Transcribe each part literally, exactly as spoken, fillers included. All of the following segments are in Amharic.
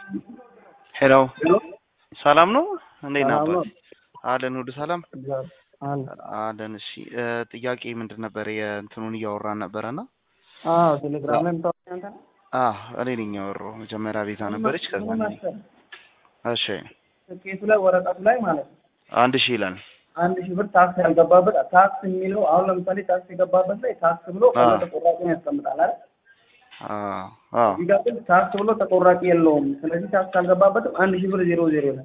ሄሎ ሄሎ ሰላም ነው እንዴት ነህ ሰላም አባት? ነው። አለን ሁሉ ሰላም አለ አለን። እሺ ጥያቄ ምንድን ነበር? የእንትኑን እያወራን ነበረና አዎ ቴሌግራም ላይ ምታወራኝ አንተ ነህ? አህ እኔ ነኝ ያወራው። መጀመሪያ ቤታ ነበረች ከዛ ነው። እሺ ትኬቱ ላይ ወረቀቱ ላይ ማለት ነው አንድ ሺህ ይላል። አንድ ሺህ ብር ታክስ ያልገባበት ታክስ የሚለው አሁን ለምሳሌ ታክስ የገባበት ላይ ታክስ ብሎ ከዛ ተቆራጭን ያስቀምጣል አይደል? አዎ አዎ እዚህ ጋር ግን ታክስ ብሎ ተቆራጭ የለውም። ስለዚህ ታክስ አልገባበትም አንድ ሺህ ብር ዜሮ ዜሮ ነው።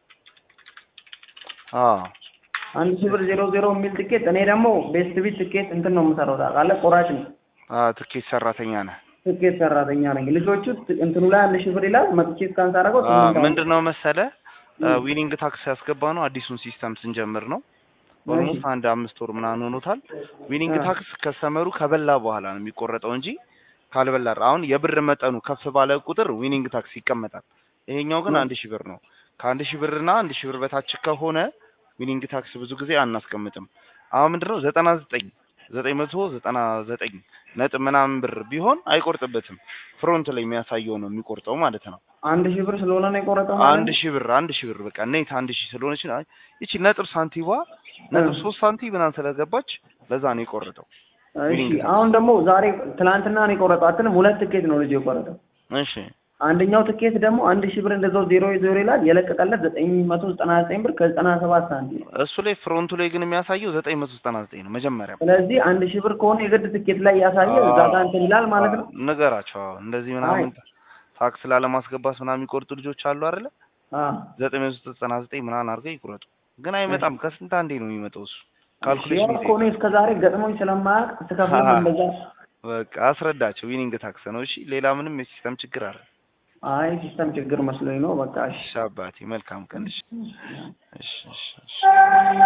አዎ አንድ ሺህ ብር ዜሮ ዜሮ የሚል ትኬት እኔ ደግሞ ቤስት ቢት ትኬት እንትን ነው የምሰራው ታውቃለህ? ቆራጭ ነው። አዎ ትኬት ሰራተኛ ነህ? ትኬት ሰራተኛ ነኝ። ልጆቹ እንትኑ ላይ አንድ ሺህ ብር ይላል መጥቼ እስካን ሳደርገው ምንድነው መሰለህ ዊኒንግ ታክስ ያስገባ ነው አዲሱን ሲስተም ስንጀምር ነው። ኦልሞስት አንድ አምስት ወር ምናምን ሆኖታል። ዊኒንግ ታክስ ከሰመሩ ከበላ በኋላ ነው የሚቆረጠው እንጂ ካልበላ አሁን የብር መጠኑ ከፍ ባለ ቁጥር ዊኒንግ ታክስ ይቀመጣል። ይሄኛው ግን አንድ ሺህ ብር ነው። ከአንድ ሺህ ብርና አንድ ሺህ ብር በታች ከሆነ ዊኒንግ ታክስ ብዙ ጊዜ አናስቀምጥም። አሁን ምንድነው ዘጠና ዘጠኝ ዘጠኝ መቶ ዘጠና ዘጠኝ ነጥብ ምናምን ብር ቢሆን አይቆርጥበትም። ፍሮንት ላይ የሚያሳየው ነው የሚቆርጠው ማለት ነው። አንድ ሺህ ብር ስለሆነ ነው የቆረጠው ማለት ነው። አንድ ሺህ ብር አንድ ሺህ ብር በቃ ኔት አንድ ሺህ ስለሆነች እቺ ነጥብ ሳንቲዋ ነጥብ ሶስት ሳንቲም ምናምን ስለገባች ለዛ ነው የቆረጠው። እሺ አሁን ደግሞ ዛሬ ትላንትና ነው የቆረጠው አትልም? ሁለት ትኬት ነው ልጅ የቆረጠው። እሺ አንደኛው ትኬት ደግሞ አንድ ሺህ ብር እንደዛው ዜሮ ዜሮ ይላል የለቀቀለት ዘጠኝ መቶ ዘጠና ዘጠኝ ብር ከዘጠና ሰባት ሳንቲም። እሱ ላይ ፍሮንቱ ላይ ግን የሚያሳየው ዘጠኝ መቶ ዘጠና ዘጠኝ ነው መጀመሪያ። ስለዚህ አንድ ሺህ ብር ከሆነ የግድ ትኬት ላይ ያሳየ እዛ ጋር እንትን ይላል ማለት ነው። ነገራቸው እንደዚህ ምናምን ታክስ ላለማስገባት ምናምን የሚቆርጡ ልጆች አሉ አይደለ? አዎ ዘጠኝ መቶ ዘጠና ዘጠኝ ምናምን አድርገው ይቆረጡ። ግን አይመጣም። ከስንት አንዴ ነው የሚመጣው እሱ ካልኩሌሽን እኮ ነው እስከዛሬ ገጥሞኝ ስለማያውቅ ስከፍልም እንደዛ በቃ አስረዳቸው። ዊኒንግ ታክስ ነው። እሺ ሌላ ምንም የሲስተም ችግር አለ? አይ ሲስተም ችግር መስሎኝ ነው። በቃ እሺ አባቴ መልካም ቀን። እሺ እሺ እሺ